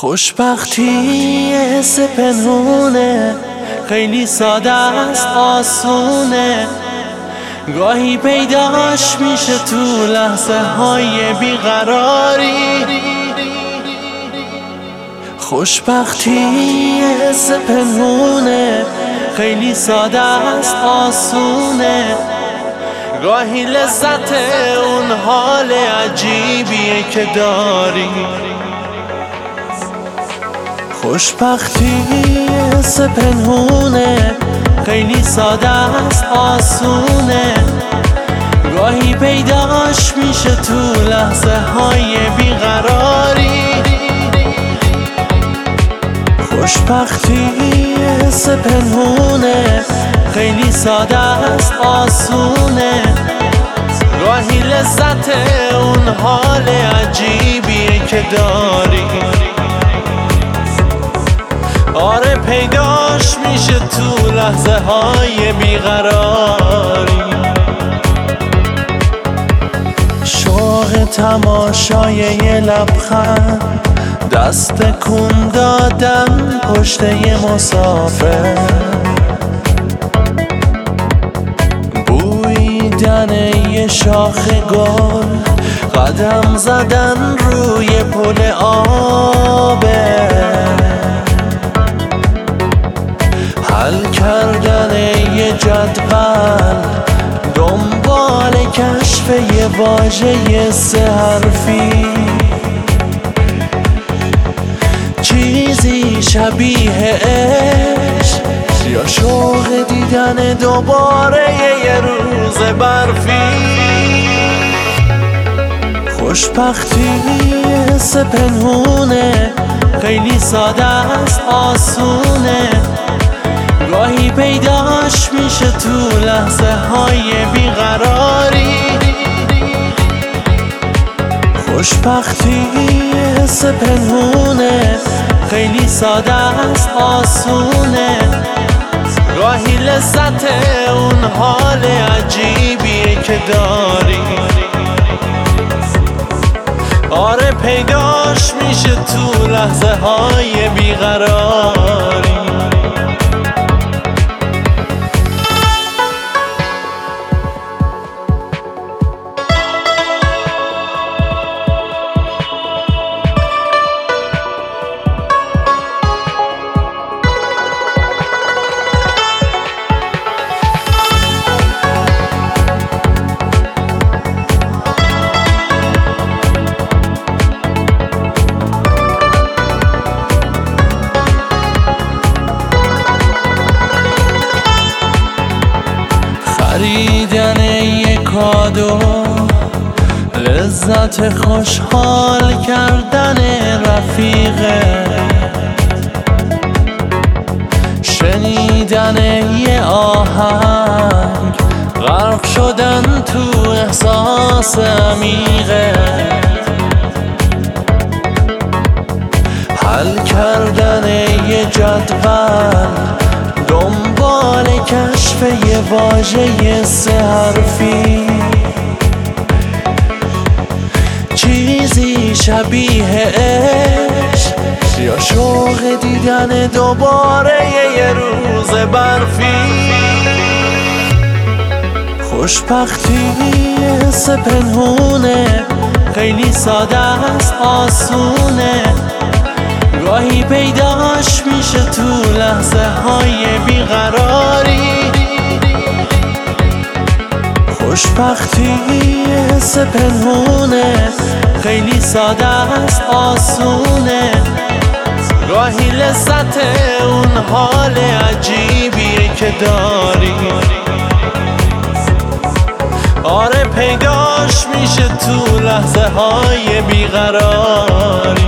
خوشبختی حس پنهونه، خیلی ساده است، آسونه، گاهی پیداش میشه تو لحظه های بیقراری. خوشبختی حس پنهونه، خیلی ساده است، آسونه، گاهی لذت اون حال عجیبیه که داری. خوشبختی حس پنهونه، خیلی ساده است، آسونه، گاهی پیداش میشه تو لحظه های بیقراری. خوشبختی حس پنهونه، خیلی ساده است، آسونه، گاهی لذت اون حال عجیبیه که داری. آره پیداش میشه تو لحظه های بیقراری. شوق تماشای یه لبخند، دست کن دادم پشت یه مسافر، بویدن یه شاخ گل، قدم زدن روی پل آبه، حل کردن یه جدول، دنبال کشف یه واژه سه حرفی، چیزی شبیه عشق یا شوق دیدن دوباره یه روز برفی. خوشبختی حس پنهونه، خیلی ساده است، آسونه، گاهی پیداش میشه تو لحظه های بیقراری. خوشبختی حس پنهونه، خیلی ساده است، آسونه، گاهی لذت اون حال عجیبیه که داری. آره پیداش میشه تو لحظه های بیقراری. خریدن یه کادو، لذت خوشحال کردن رفیقه، شنیدن یه آهنگ، غرق شدن تو احساس عمیقه، حل کردن یه جدول، دنبال کشف یه واژه سه حرفی، چیزی شبیه عشق یا شوق دیدن دوباره یه روز برفی. خوشبختی حس پنهونه، خیلی ساده است، آسونه، گاهی پیداش میشه تو لحظه های بیقراری. خوشبختی حس پنهونه، خیلی ساده است، آسونه، گاهی لذت اون حال عجیبیه که داری. آره پیداش میشه تو لحظه های بیقراری.